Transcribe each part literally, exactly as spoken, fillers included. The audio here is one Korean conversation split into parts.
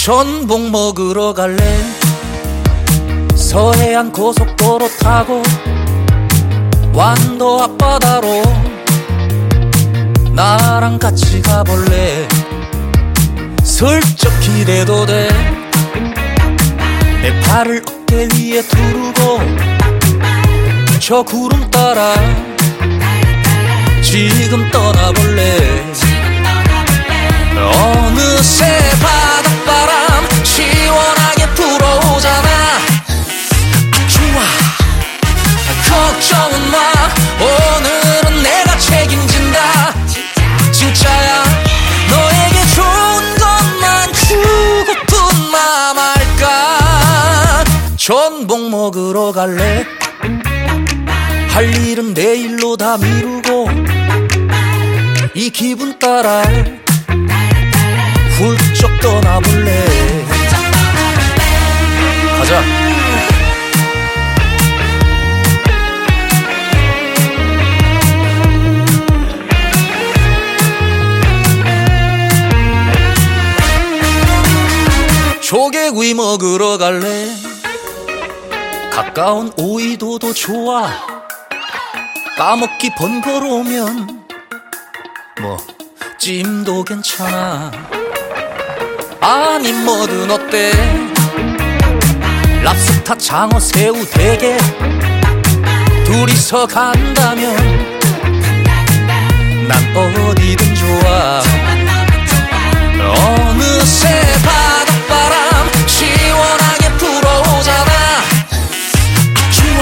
전복 먹으러 갈래. 서해안 고속도로 타고 완도 앞바다로 나랑 같이 가볼래. 슬쩍 기대도 돼. 내 팔을 어깨 위에 두르고 저 구름 따라 지금 떠나볼래. 어느새 바닷바람 시원하게 불어오잖아. 아, 좋아, 걱정은 마. 오늘은 내가 책임진다. 진짜야. 너에게 좋은 것만 주고픈 맘 할까. 전복 먹으러 갈래. 할 일은 내일로 다 미루고 이 기분 따라 훌쩍 떠나볼래. 가자. 조개구이 먹으러 갈래. 가까운 오이도도 좋아. 까먹기 번거로우면 뭐 찜도 괜찮아. 아니 뭐든 어때. 랍스타, 장어, 새우, 대게 둘이서 간다면 난 어디든 좋아. 어느새 바닷바람 시원하게 불어오잖아. 아, 좋아,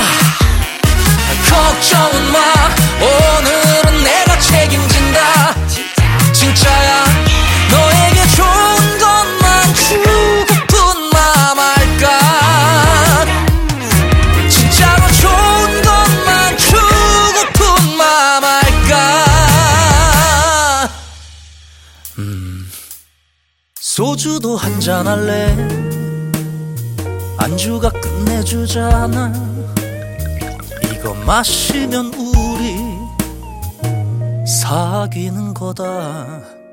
걱정은 마. 오늘은 내가 책임진다. 진짜야. 너에게 좋은 것만 주고픈 맘 할까. 진짜로 좋은 것만 주고픈 맘 할까. 음, 소주도 한잔 할래. 안주가 끝내주잖아. 이거 마시면 우리 사귀는 거다.